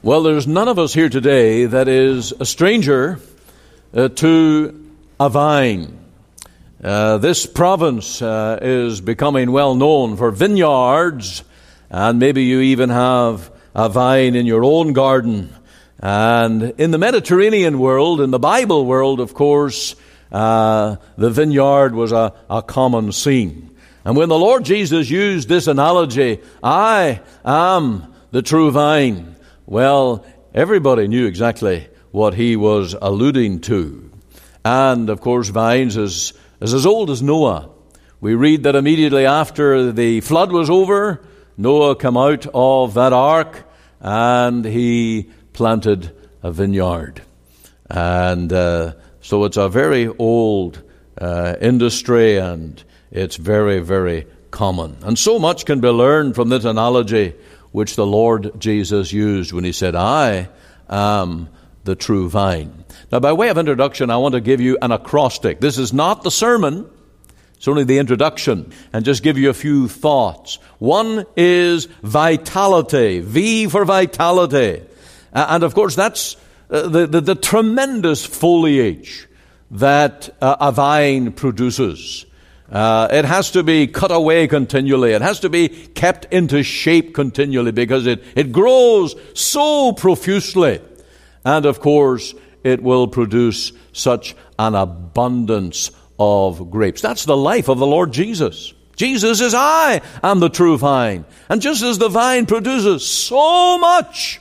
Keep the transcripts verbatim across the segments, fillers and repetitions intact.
Well, there's none of us here today that is a stranger uh, to a vine. Uh, this province uh, is becoming well known for vineyards, and maybe you even have a vine in your own garden. And in the Mediterranean world, in the Bible world, of course, uh, the vineyard was a, a common scene. And when the Lord Jesus used this analogy, I am the true vine, well, everybody knew exactly what he was alluding to. And, of course, vines is, is as old as Noah. We read that immediately after the flood was over, Noah came out of that ark and he planted a vineyard. And uh, so it's a very old uh, industry, and it's very, very common. And so much can be learned from this analogy which the Lord Jesus used when he said, I am the true vine. Now, by way of introduction, I want to give you an acrostic. This is not the sermon. It's only the introduction, and just give you a few thoughts. One is vitality, V for vitality. Uh, and of course, that's uh, the, the, the tremendous foliage that uh, a vine produces. Uh, it has to be cut away continually. It has to be kept into shape continually because it, it grows so profusely. And of course, it will produce such an abundance of grapes. That's the life of the Lord Jesus. Jesus is I am the true vine. And just as the vine produces so much,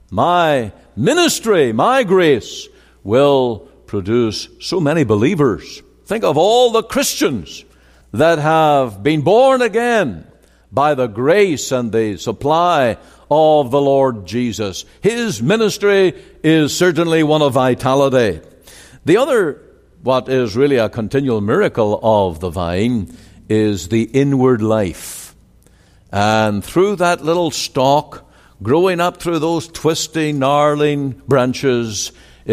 my ministry, my grace will produce so many believers. Think of all the Christians that have been born again by the grace and the supply of the Lord Jesus. His ministry is certainly one of vitality. The other, what is really a continual miracle of the vine, is the inward life. And through that little stalk, growing up through those twisting, gnarling branches,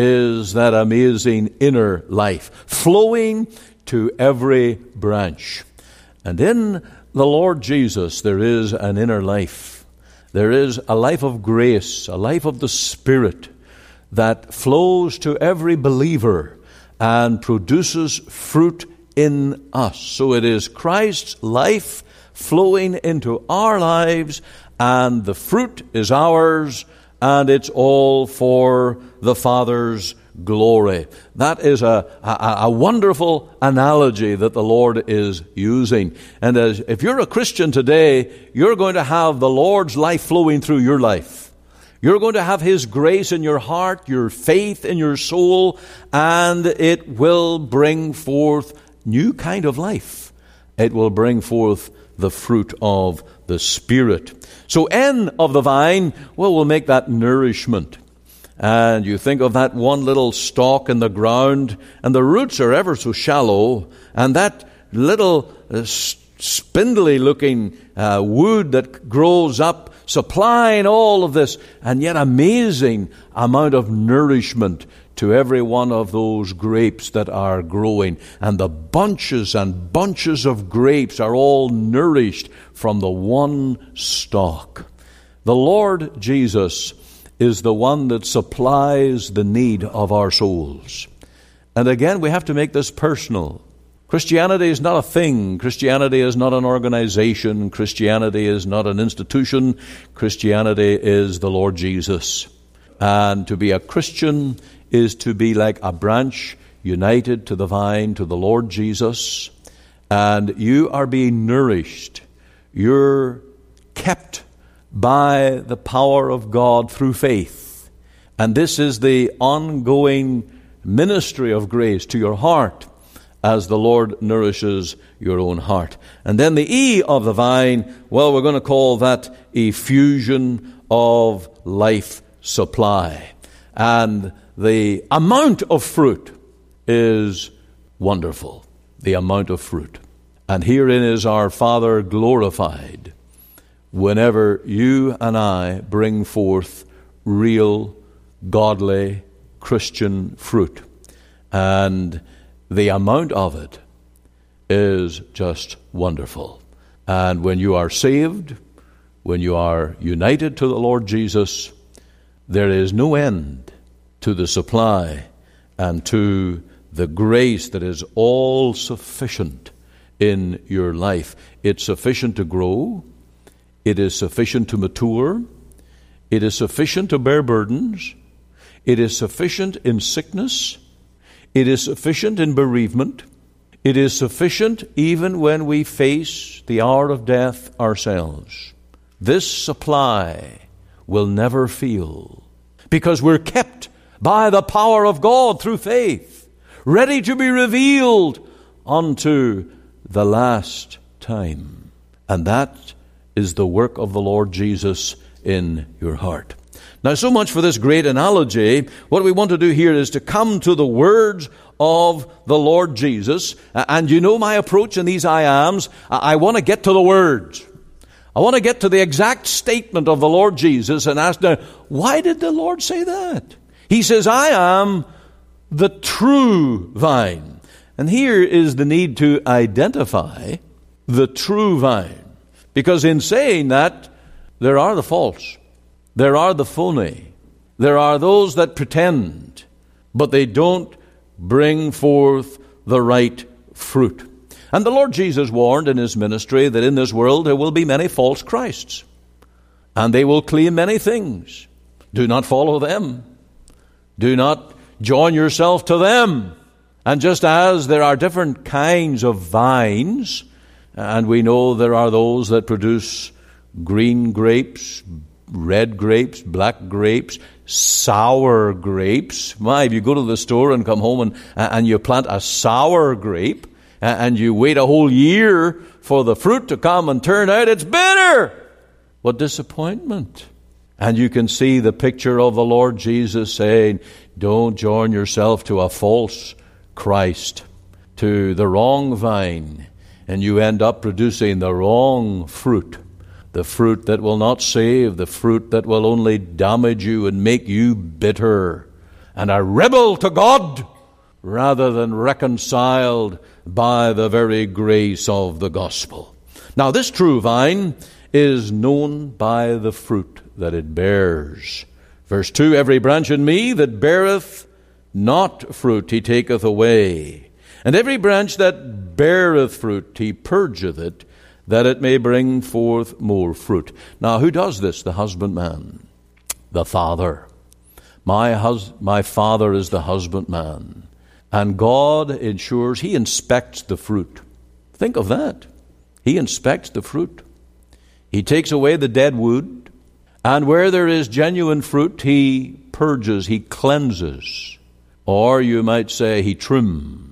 is that amazing inner life, flowing to every branch. And in the Lord Jesus, there is an inner life. There is a life of grace, a life of the Spirit that flows to every believer and produces fruit in us. So it is Christ's life flowing into our lives, and the fruit is ours, and it's all for the Father's glory. That is a, a, a wonderful analogy that the Lord is using. And as if you're a Christian today, you're going to have the Lord's life flowing through your life. You're going to have His grace in your heart, your faith in your soul, and it will bring forth new kind of life. It will bring forth the fruit of the Spirit. So N of the vine, well, we'll make that nourishment. And you think of that one little stalk in the ground, and the roots are ever so shallow, and that little uh, spindly-looking uh, wood that grows up, supplying all of this, and yet amazing amount of nourishment to every one of those grapes that are growing. And the bunches and bunches of grapes are all nourished from the one stalk. The Lord Jesus is the one that supplies the need of our souls. And again, we have to make this personal. Christianity is not a thing. Christianity is not an organization. Christianity is not an institution. Christianity is the Lord Jesus. And to be a Christian is to be like a branch united to the vine, to the Lord Jesus. And you are being nourished. You're kept by the power of God through faith. And this is the ongoing ministry of grace to your heart as the Lord nourishes your own heart. And then the E of the vine, well, we're going to call that effusion of life supply. And the amount of fruit is wonderful. The amount of fruit. And herein is our Father glorified, whenever you and I bring forth real, godly, Christian fruit. And the amount of it is just wonderful. And when you are saved, when you are united to the Lord Jesus, there is no end to the supply and to the grace that is all sufficient in your life. It's sufficient to grow. It is sufficient to mature. It is sufficient to bear burdens. It is sufficient in sickness. It is sufficient in bereavement. It is sufficient even when we face the hour of death ourselves. This supply will never fail because we're kept by the power of God through faith, ready to be revealed unto the last time. And that is the work of the Lord Jesus in your heart. Now, so much for this great analogy. What we want to do here is to come to the words of the Lord Jesus. And you know my approach in these I ams. I want to get to the words. I want to get to the exact statement of the Lord Jesus and ask, now, why did the Lord say that? He says, I am the true vine. And here is the need to identify the true vine. Because in saying that, there are the false. There are the phony. There are those that pretend, but they don't bring forth the right fruit. And the Lord Jesus warned in his ministry that in this world there will be many false Christs. And they will claim many things. Do not follow them. Do not join yourself to them. And just as there are different kinds of vines, and we know there are those that produce green grapes, red grapes, black grapes, sour grapes. My, if you go to the store and come home and, and you plant a sour grape and you wait a whole year for the fruit to come and turn out, it's bitter. What disappointment. And you can see the picture of the Lord Jesus saying, don't join yourself to a false Christ, to the wrong vine, and you end up producing the wrong fruit. The fruit that will not save, the fruit that will only damage you and make you bitter and a rebel to God rather than reconciled by the very grace of the gospel. Now, this true vine is known by the fruit that it bears. Verse two, every branch in me that beareth not fruit he taketh away, and every branch that beareth fruit he purgeth it, that it may bring forth more fruit. Now, who does this? The husbandman, the Father. My hus- my Father is the husbandman. And God ensures, he inspects the fruit. Think of that. He inspects the fruit. He takes away the dead wood, and where there is genuine fruit, he purges, he cleanses. Or you might say he trims.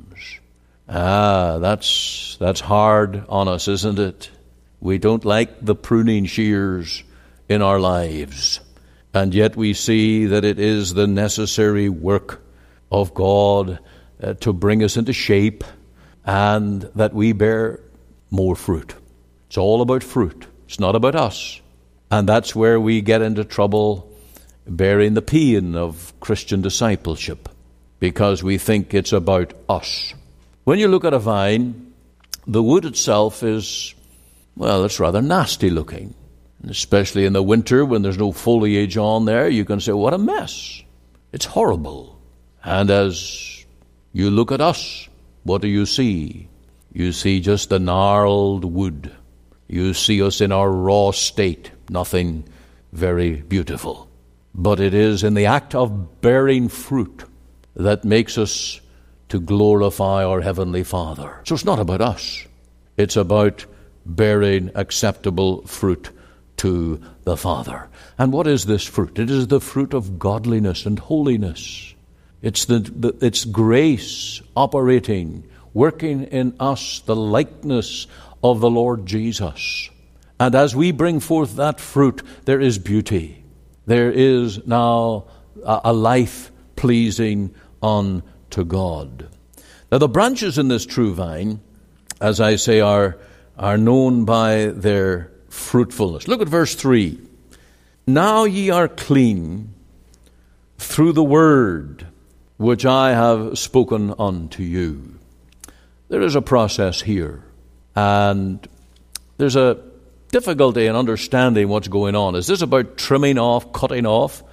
Ah, that's that's hard on us, isn't it? We don't like the pruning shears in our lives. And yet we see that it is the necessary work of God uh, to bring us into shape and that we bear more fruit. It's all about fruit. It's not about us. And that's where we get into trouble bearing the pain of Christian discipleship, because we think it's about us. When you look at a vine, the wood itself is, well, it's rather nasty looking. And especially in the winter when there's no foliage on there, you can say, what a mess. It's horrible. And as you look at us, what do you see? You see just the gnarled wood. You see us in our raw state, nothing very beautiful. But it is in the act of bearing fruit that makes us to glorify our Heavenly Father. So it's not about us. It's about bearing acceptable fruit to the Father. And what is this fruit? It is the fruit of godliness and holiness. It's the, the it's grace operating, working in us the likeness of the Lord Jesus. And as we bring forth that fruit, there is beauty. There is now a, a life pleasing unto God. Now, the branches in this true vine, as I say, are, are known by their fruitfulness. Look at verse three. Now ye are clean through the word which I have spoken unto you. There is a process here, and there's a difficulty in understanding what's going on. Is this about trimming off, cutting off,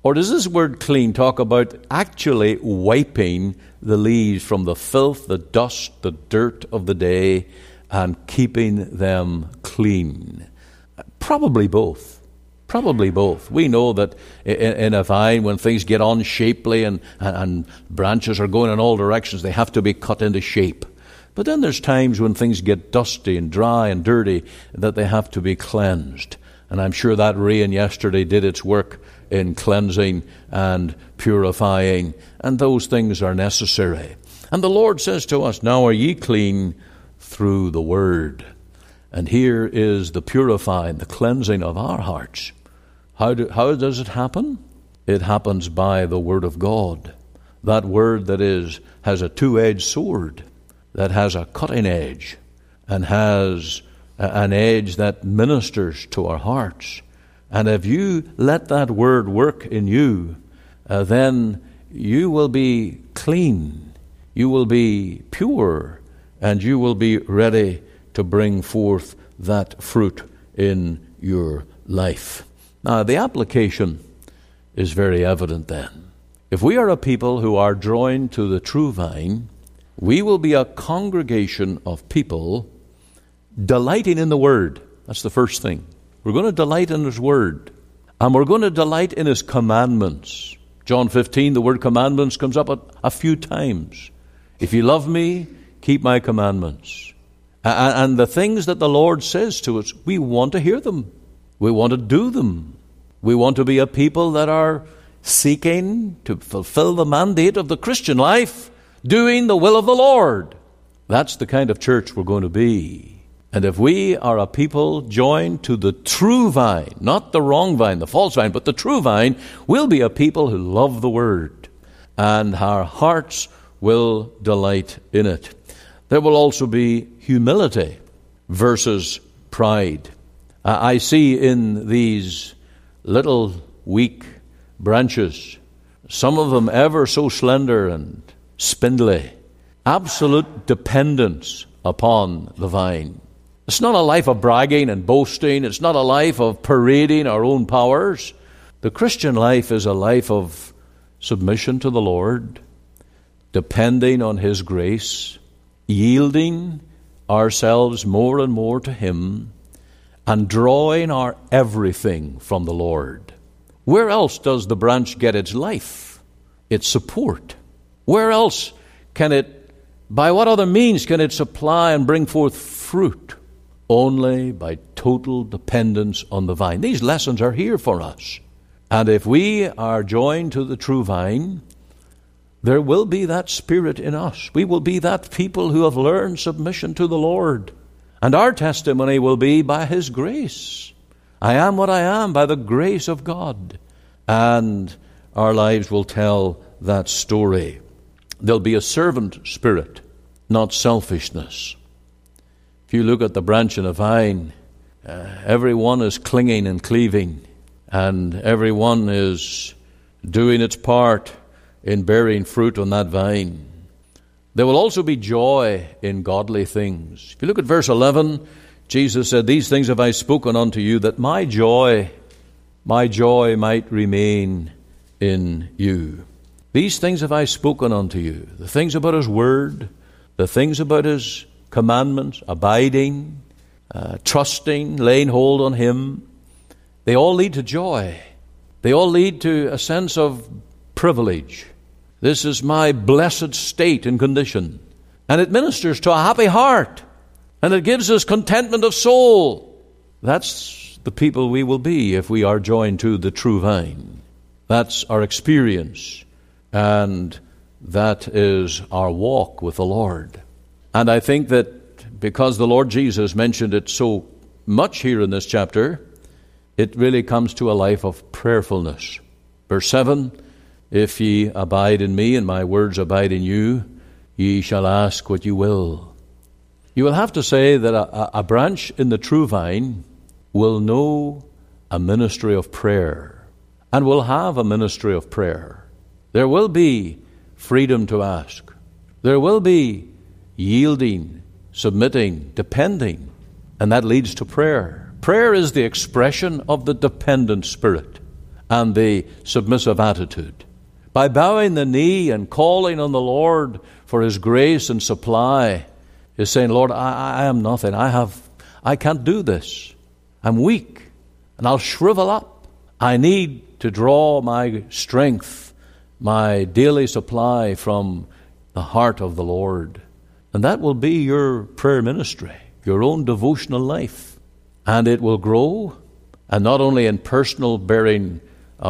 Or does this word clean talk about actually wiping the leaves from the filth, the dust, the dirt of the day, and keeping them clean? Probably both. Probably both. We know that in a vine, when things get unshapely and, and branches are going in all directions, they have to be cut into shape. But then there's times when things get dusty and dry and dirty that they have to be cleansed. And I'm sure that rain yesterday did its work in cleansing and purifying, and those things are necessary. And the Lord says to us, now are ye clean through the word. And here is the purifying, the cleansing of our hearts. How, do, how does it happen? It happens by the word of God. That word that is has a two-edged sword, that has a cutting edge, and has an edge that ministers to our hearts. And if you let that word work in you, uh, then you will be clean, you will be pure, and you will be ready to bring forth that fruit in your life. Now, the application is very evident then. If we are a people who are joined to the true vine, we will be a congregation of people delighting in the word. That's the first thing. We're going to delight in his word. And we're going to delight in his commandments. John fifteen, the word commandments comes up a, a few times. If you love me, keep my commandments. And, and the things that the Lord says to us, we want to hear them. We want to do them. We want to be a people that are seeking to fulfill the mandate of the Christian life, doing the will of the Lord. That's the kind of church we're going to be. And if we are a people joined to the true vine, not the wrong vine, the false vine, but the true vine, we'll be a people who love the word, and our hearts will delight in it. There will also be humility versus pride. I see in these little weak branches, some of them ever so slender and spindly, absolute dependence upon the vine. It's not a life of bragging and boasting. It's not a life of parading our own powers. The Christian life is a life of submission to the Lord, depending on his grace, yielding ourselves more and more to him, and drawing our everything from the Lord. Where else does the branch get its life, its support? Where else can it, by what other means can it supply and bring forth fruit? Only by total dependence on the vine. These lessons are here for us. And if we are joined to the true vine, there will be that spirit in us. We will be that people who have learned submission to the Lord. And our testimony will be by his grace. I am what I am by the grace of God. And our lives will tell that story. There'll be a servant spirit, not selfishness. If you look at the branch in a vine, uh, everyone is clinging and cleaving, and everyone is doing its part in bearing fruit on that vine. There will also be joy in godly things. If you look at verse eleven, Jesus said, "These things have I spoken unto you, that my joy, my joy might remain in you." These things have I spoken unto you. The things about his word, the things about his commandments, abiding, uh, trusting, laying hold on him, they all lead to joy. They all lead to a sense of privilege. This is my blessed state and condition. And it ministers to a happy heart. And it gives us contentment of soul. That's the people we will be if we are joined to the true vine. That's our experience. And that is our walk with the Lord. And I think that because the Lord Jesus mentioned it so much here in this chapter, it really comes to a life of prayerfulness. Verse seven, "If ye abide in me and my words abide in you, ye shall ask what you will." You will have to say that a, a branch in the true vine will know a ministry of prayer and will have a ministry of prayer. There will be freedom to ask. There will be yielding, submitting, depending, and that leads to prayer. Prayer is the expression of the dependent spirit. and the submissive attitude. By bowing the knee and calling on the Lord for His grace and supply, is saying, Lord, I, I am nothing. I have, I can't do this. I'm weak, and I'll shrivel up. I need to draw my strength, my daily supply from the heart of the Lord. And that will be your prayer ministry, your own devotional life. And it will grow, and not only in personal bearing,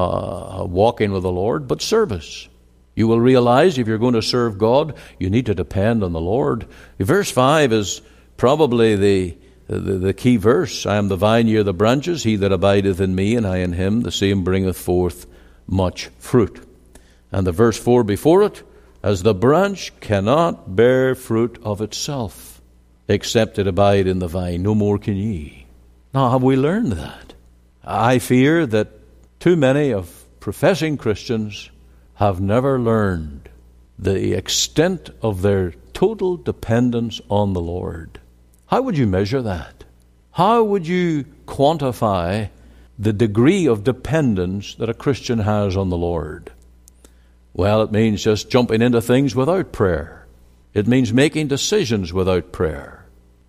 uh, walking with the Lord, but service. You will realize if you're going to serve God, you need to depend on the Lord. Verse five is probably the, the, the key verse. I am the vine, ye are the branches. He that abideth in me, and I in him, the same bringeth forth much fruit. And the verse four before it, as the branch cannot bear fruit of itself, except it abide in the vine, no more can ye. Now, have we learned that? I fear that too many of professing Christians have never learned the extent of their total dependence on the Lord. How would you measure that? How would you quantify the degree of dependence that a Christian has on the Lord? Well, it means just jumping into things without prayer. It means making decisions without prayer.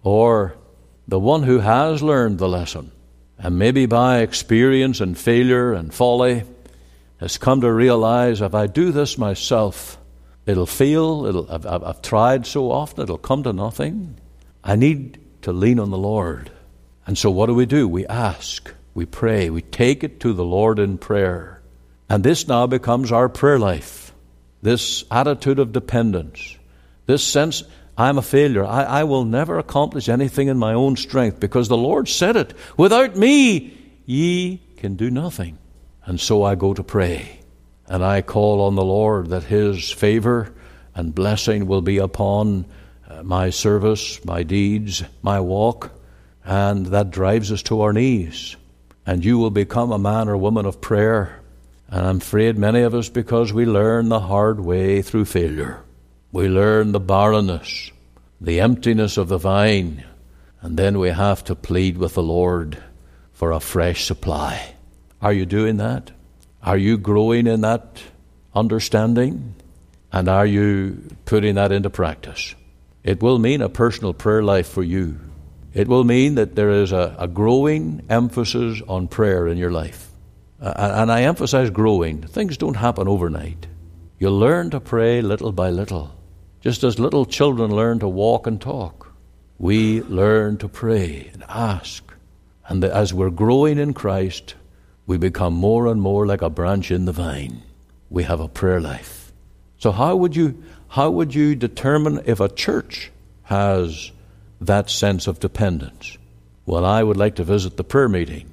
Or the one who has learned the lesson, and maybe by experience and failure and folly, has come to realize, if I do this myself, it'll fail. It'll, I've, I've tried so often, it'll come to nothing. I need to lean on the Lord. And so what do we do? We ask, we pray, we take it to the Lord in prayer. And this now becomes our prayer life. This attitude of dependence, this sense, I'm a failure. I, I will never accomplish anything in my own strength, because the Lord said it. Without me, ye can do nothing. And so I go to pray, and I call on the Lord that His favor and blessing will be upon uh, my service, my deeds, my walk, and that drives us to our knees. And you will become a man or woman of prayer. And I'm afraid many of us, because we learn the hard way through failure, we learn the barrenness, the emptiness of the vine, and then we have to plead with the Lord for a fresh supply. Are you doing that? Are you growing in that understanding? And are you putting that into practice? It will mean a personal prayer life for you. It will mean that there is a, a growing emphasis on prayer in your life. Uh, and I emphasize growing. Things don't happen overnight. You'll learn to pray little by little. Just as little children learn to walk and talk, we learn to pray and ask. And as we're growing in Christ, we become more and more like a branch in the vine. We have a prayer life. So how would you, how would you determine if a church has that sense of dependence? Well, I would like to visit the prayer meeting,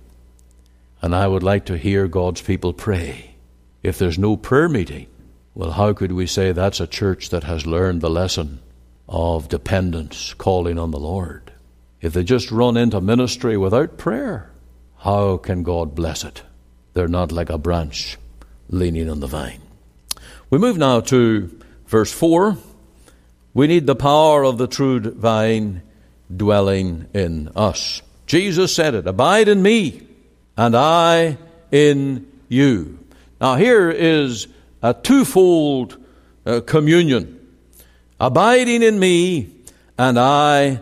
and I would like to hear God's people pray. If there's no prayer meeting, well, how could we say that's a church that has learned the lesson of dependence, calling on the Lord? If they just run into ministry without prayer, how can God bless it? They're not like a branch leaning on the vine. We move now to verse four. We need the power of the true vine dwelling in us. Jesus said it, abide in me, and I in you. Now here is a twofold uh, communion. Abiding in me, and I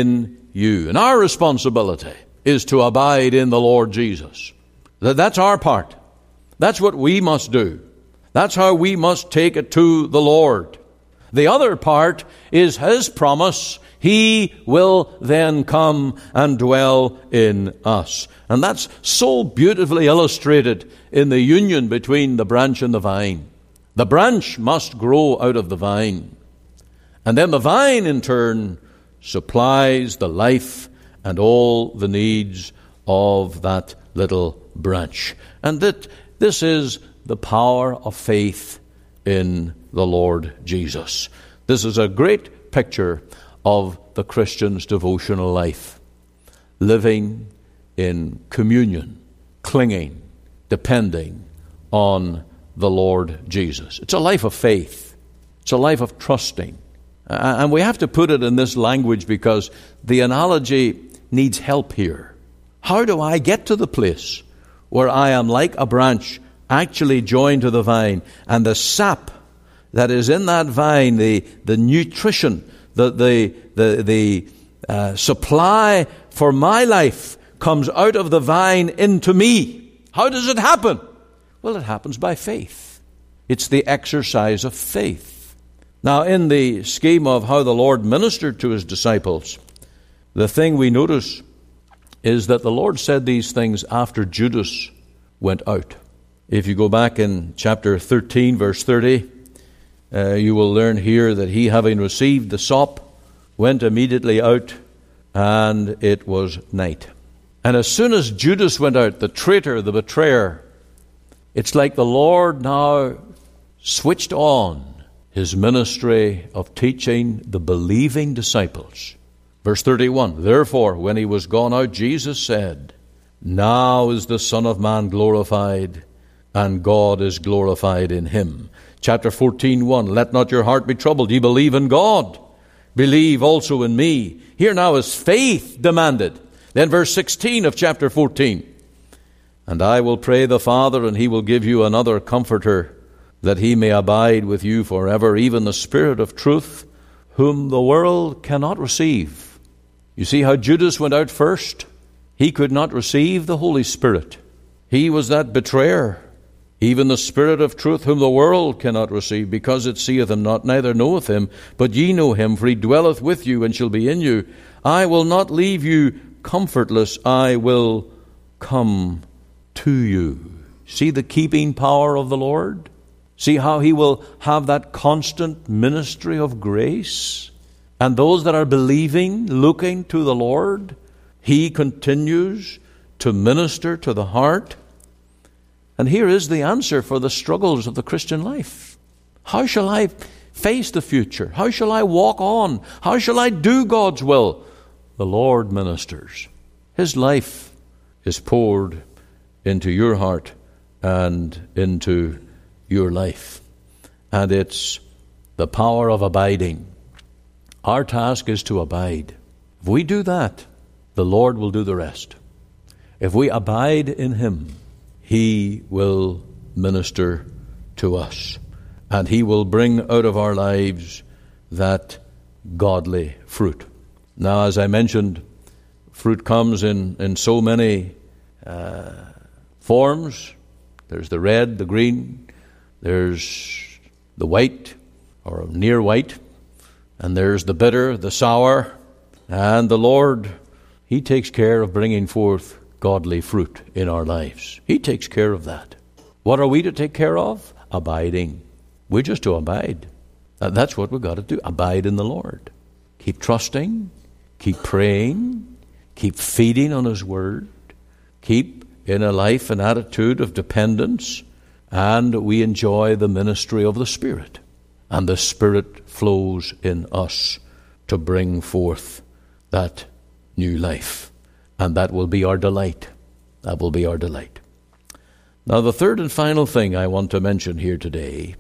in you. And our responsibility is to abide in the Lord Jesus. That's our part. That's what we must do. That's how we must take it to the Lord. The other part is His promise. He will then come and dwell in us. And that's so beautifully illustrated in the union between the branch and the vine. The branch must grow out of the vine. And then the vine, in turn, supplies the life and all the needs of that little branch. And that this is the power of faith in the Lord Jesus. This is a great picture of the Christian's devotional life. Living in communion, clinging, depending on the Lord Jesus. It's a life of faith. It's a life of trusting. And we have to put it in this language because the analogy needs help here. How do I get to the place where I am like a branch actually joined to the vine, and the sap that is in that vine, the, the nutrition, the, the, the, the uh, supply for my life comes out of the vine into me. How does it happen? Well, it happens by faith. It's the exercise of faith. Now, in the scheme of how the Lord ministered to his disciples, the thing we notice is that the Lord said these things after Judas went out. If you go back in chapter thirteen, verse thirty, uh, you will learn here that he, having received the sop, went immediately out, and it was night. And as soon as Judas went out, the traitor, the betrayer, it's like the Lord now switched on his ministry of teaching the believing disciples. Verse thirty-one, therefore, when he was gone out, Jesus said, now is the Son of Man glorified, and God is glorified in him. Chapter fourteen, one, let not your heart be troubled. Ye believe in God, believe also in me. Here now is faith demanded. Then verse sixteen of chapter fourteen, and I will pray the Father, and he will give you another comforter, that he may abide with you forever, even the Spirit of truth, whom the world cannot receive. You see how Judas went out first? He could not receive the Holy Spirit. He was that betrayer. Even the Spirit of truth, whom the world cannot receive, because it seeth him not, neither knoweth him. But ye know him, for he dwelleth with you, and shall be in you. I will not leave you comfortless. I will come to you. See the keeping power of the Lord? See how he will have that constant ministry of grace? And those that are believing, looking to the Lord, he continues to minister to the heart. And here is the answer for the struggles of the Christian life. How shall I face the future? How shall I walk on? How shall I do God's will? The Lord ministers. His life is poured into your heart and into your life. And it's the power of abiding. Our task is to abide. If we do that, the Lord will do the rest. If we abide in him, he will minister to us, and he will bring out of our lives that godly fruit. Now, as I mentioned, fruit comes in, in so many uh, forms. There's the red, the green, there's the white or near white, and there's the bitter, the sour, and the Lord, he takes care of bringing forth godly fruit in our lives. He takes care of that. What are we to take care of? Abiding. We're just to abide. That's what we've got to do. Abide in the Lord. Keep trusting. Keep praying. Keep feeding on his word. Keep in a life and attitude of dependence. And we enjoy the ministry of the Spirit. And the Spirit flows in us to bring forth that new life. And that will be our delight. That will be our delight. Now, the third and final thing I want to mention here today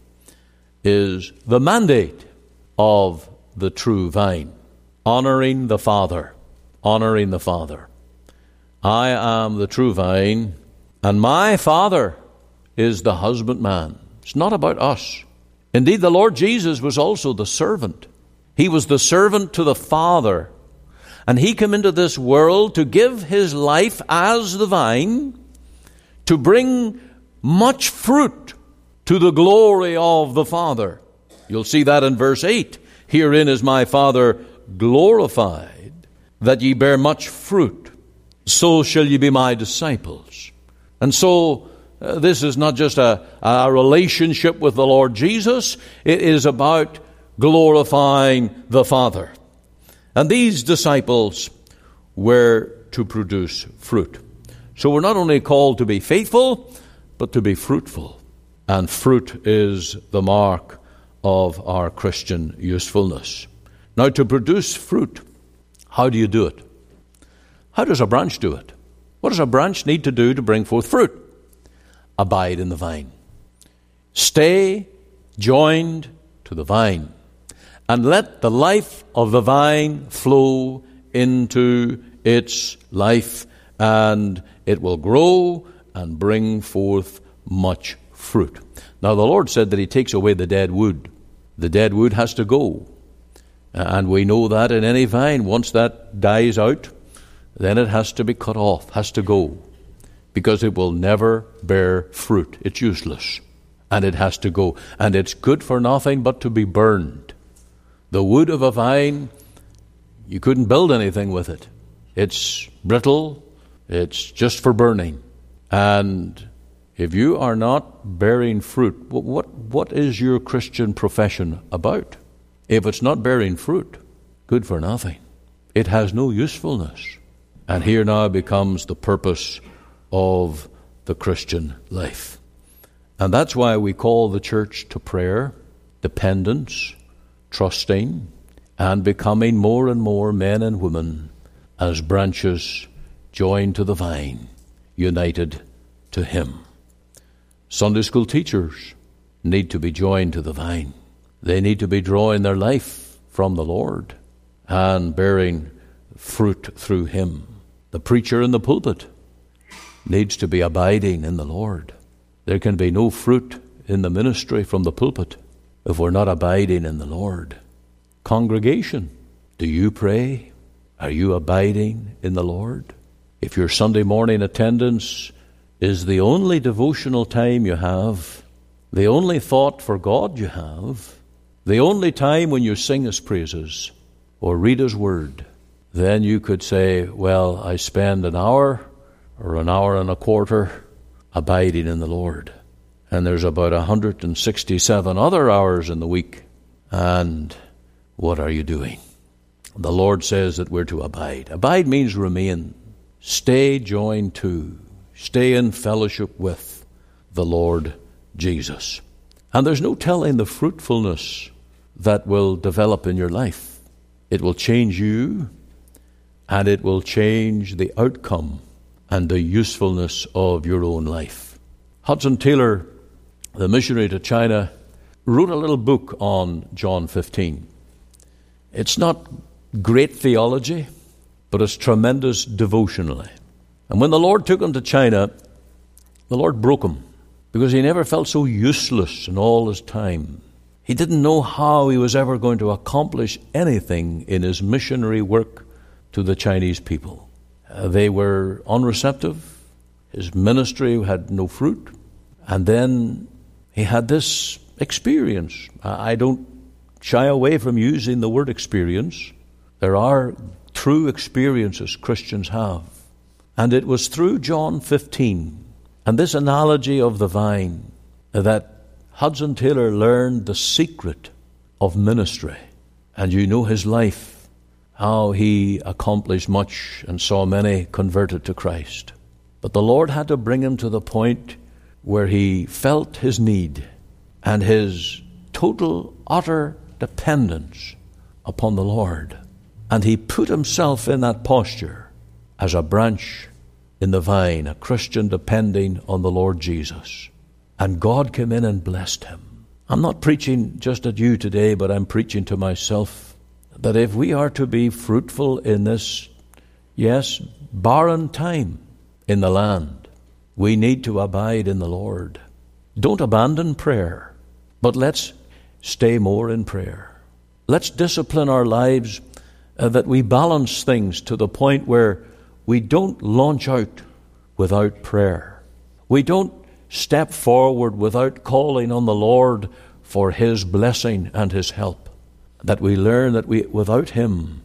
is the mandate of the true vine. Honoring the Father. Honoring the Father. I am the true vine, and my Father is the husbandman. It's not about us. Indeed, the Lord Jesus was also the servant. He was the servant to the Father. And he came into this world to give his life as the vine, to bring much fruit to the glory of the Father. You'll see that in verse eight. Herein is my Father glorified, that ye bear much fruit. So shall ye be my disciples. And so uh, this is not just a, a relationship with the Lord Jesus. It is about glorifying the Father. And these disciples were to produce fruit. So we're not only called to be faithful, but to be fruitful. And fruit is the mark of our Christian usefulness. Now, to produce fruit, how do you do it? How does a branch do it? What does a branch need to do to bring forth fruit? Abide in the vine. Stay joined to the vine. And let the life of the vine flow into its life, and it will grow and bring forth much fruit. Now the Lord said that he takes away the dead wood. The dead wood has to go. And we know that in any vine, once that dies out, then it has to be cut off, has to go. Because it will never bear fruit. It's useless. And it has to go. And it's good for nothing but to be burned. The wood of a vine, you couldn't build anything with it. It's brittle. It's just for burning. And if you are not bearing fruit, what, what is your Christian profession about? If it's not bearing fruit, good for nothing. It has no usefulness. And here now becomes the purpose of the Christian life. And that's why we call the church to prayer, dependence, trusting, and becoming more and more men and women as branches joined to the vine, united to him. Sunday school teachers need to be joined to the vine. They need to be drawing their life from the Lord and bearing fruit through him. The preacher in the pulpit needs to be abiding in the Lord. There can be no fruit in the ministry from the pulpit if we're not abiding in the Lord. Congregation, do you pray? Are you abiding in the Lord? If your Sunday morning attendance is the only devotional time you have, the only thought for God you have, the only time when you sing his praises or read his word, then you could say, well, I spend an hour or an hour and a quarter abiding in the Lord. And there's about one hundred sixty-seven other hours in the week. And what are you doing? The Lord says that we're to abide. Abide means remain. Stay joined to, stay in fellowship with the Lord Jesus. And there's no telling the fruitfulness that will develop in your life. It will change you, and it will change the outcome and the usefulness of your own life. Hudson Taylor, the missionary to China, wrote a little book on John fifteen. It's not great theology, but it's tremendous devotionally. And when the Lord took him to China, the Lord broke him because he never felt so useless in all his time. He didn't know how he was ever going to accomplish anything in his missionary work to the Chinese people. Uh, they were unreceptive. His ministry had no fruit. And then he had this experience. I don't shy away from using the word experience. There are true experiences Christians have. And it was through John fifteen and this analogy of the vine that Hudson Taylor learned the secret of ministry. And you know his life, how he accomplished much and saw many converted to Christ. But the Lord had to bring him to the point where he felt his need and his total, utter dependence upon the Lord. And he put himself in that posture as a branch in the vine, a Christian depending on the Lord Jesus. And God came in and blessed him. I'm not preaching just at you today, but I'm preaching to myself that if we are to be fruitful in this, yes, barren time in the land, we need to abide in the Lord. Don't abandon prayer, but let's stay more in prayer. Let's discipline our lives uh, that we balance things to the point where we don't launch out without prayer. We don't step forward without calling on the Lord for his blessing and his help. That we learn that we, without him,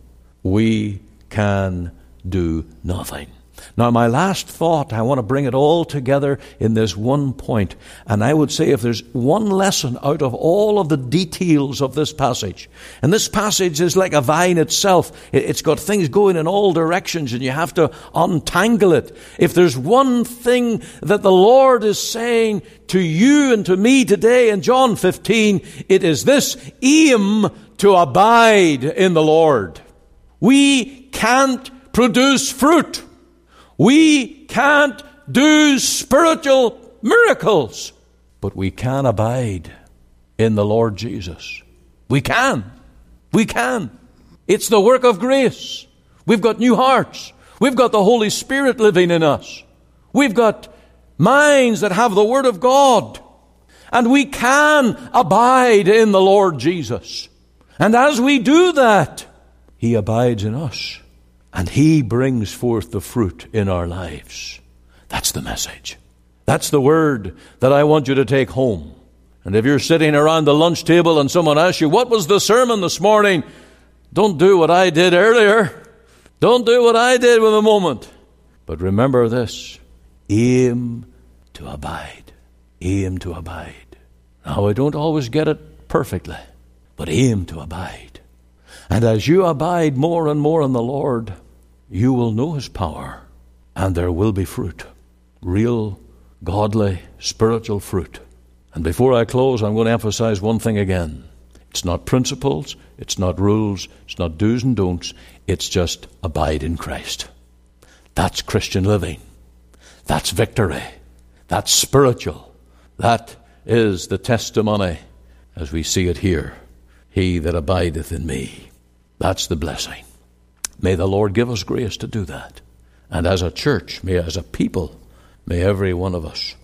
we can do nothing. Now, my last thought, I want to bring it all together in this one point. And I would say if there's one lesson out of all of the details of this passage, and this passage is like a vine itself. It's got things going in all directions, and you have to untangle it. If there's one thing that the Lord is saying to you and to me today in John fifteen, it is this: aim to abide in the Lord. We can't produce fruit. We can't do spiritual miracles, but we can abide in the Lord Jesus. We can. We can. It's the work of grace. We've got new hearts. We've got the Holy Spirit living in us. We've got minds that have the Word of God. And we can abide in the Lord Jesus. And as we do that, He abides in us. And He brings forth the fruit in our lives. That's the message. That's the word that I want you to take home. And if you're sitting around the lunch table and someone asks you, what was the sermon this morning? Don't do what I did earlier. Don't do what I did with a moment. But remember this, aim to abide. Aim to abide. Now, I don't always get it perfectly, but aim to abide. And as you abide more and more in the Lord, you will know His power, and there will be fruit. Real, godly, spiritual fruit. And before I close, I'm going to emphasize one thing again. It's not principles, it's not rules, it's not do's and don'ts. It's just abide in Christ. That's Christian living. That's victory. That's spiritual. That is the testimony as we see it here. He that abideth in me. That's the blessing. May the Lord give us grace to do that. And as a church, may as a people, may every one of us